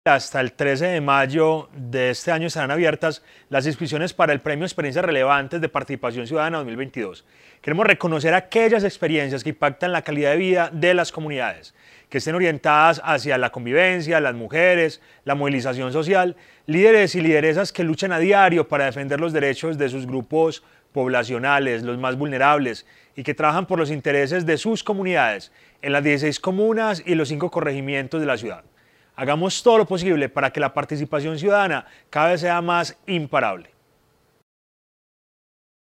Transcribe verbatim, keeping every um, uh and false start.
Hasta el trece de mayo de este año estarán abiertas las inscripciones para el Premio Experiencias Relevantes de Participación Ciudadana dos mil veintidós. Queremos reconocer aquellas experiencias que impactan la calidad de vida de las comunidades, que estén orientadas hacia la convivencia, las mujeres, la movilización social, líderes y lideresas que luchan a diario para defender los derechos de sus grupos poblacionales, los más vulnerables, y que trabajan por los intereses de sus comunidades en las dieciséis comunas y los cinco corregimientos de la ciudad. Hagamos todo lo posible para que la participación ciudadana cada vez sea más imparable.